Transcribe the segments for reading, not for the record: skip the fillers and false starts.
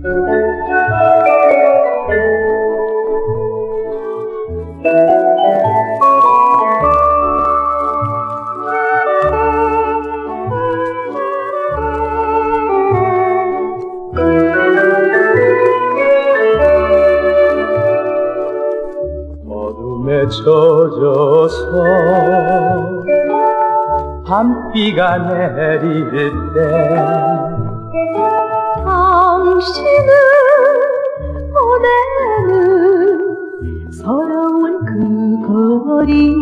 어둠에 젖어서 밤비가 내릴 때 당신을 보내는 서러운 그 거리,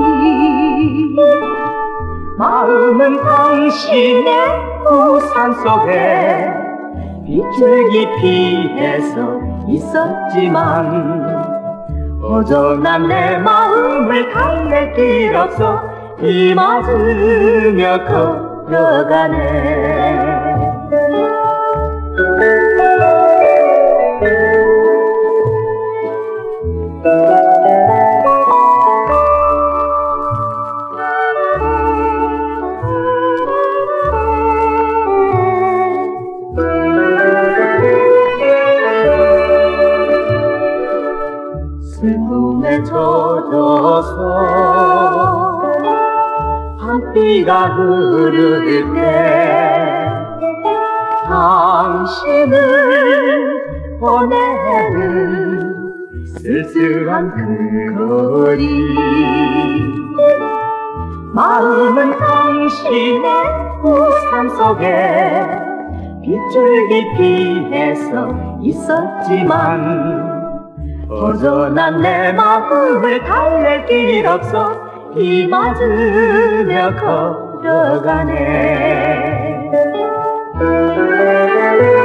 마음은 당신의 우산 속에 빗줄기 피해서 있었지만 허전한 내 마음을 달랠 길 없어 비 맞으며 걸어가네. 슬픔에 젖어서 밤비가 흐를 때 당신을 보내는 쓸쓸한 그 거리, 마음은 당신의 우산 속에 빗줄기 피해서 있었지만 허전한 내 마음을 달랠 길 없어 비 맞으며 걸어가네.